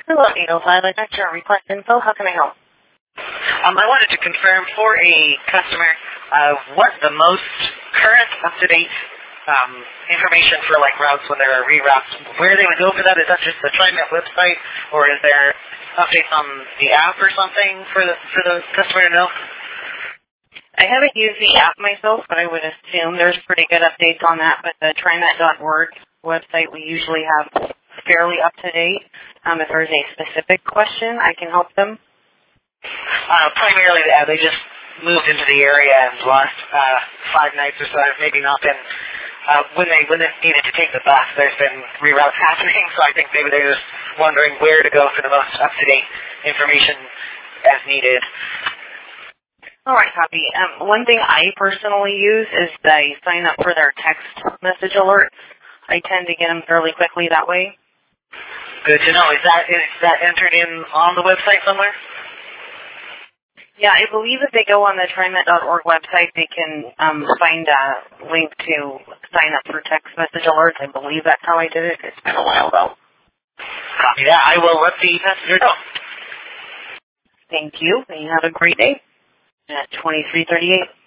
Hello, 805. I'd like to request info. How can I help? I wanted to confirm for a customer what the most current up-to-date information for like routes when there are reroutes, where they would go for that. Is that just the TriMet website, or is there updates on the app or something for the customer to know? I haven't used the app myself, but I would assume there's pretty good updates on that. But the TriMet.org website we usually have fairly up-to-date. If there's a specific question, I can help them. Primarily, they just moved into the area and the last 5 nights or so have maybe not been, when they needed to take the bus, there's been reroutes happening, so I think maybe they're just wondering where to go for the most up-to-date information as needed. All right, copy. One thing I personally use is they sign up for their text message alerts. I tend to get them fairly quickly that way. Good to know. Is that entered in on the website somewhere? Yeah, I believe if they go on the TriMet.org website, they can find a link to sign up for text message alerts. I believe that's how I did it. It's been a while, though. Copy that. I will let the messenger know. Thank you. And you have a great day. At 2338.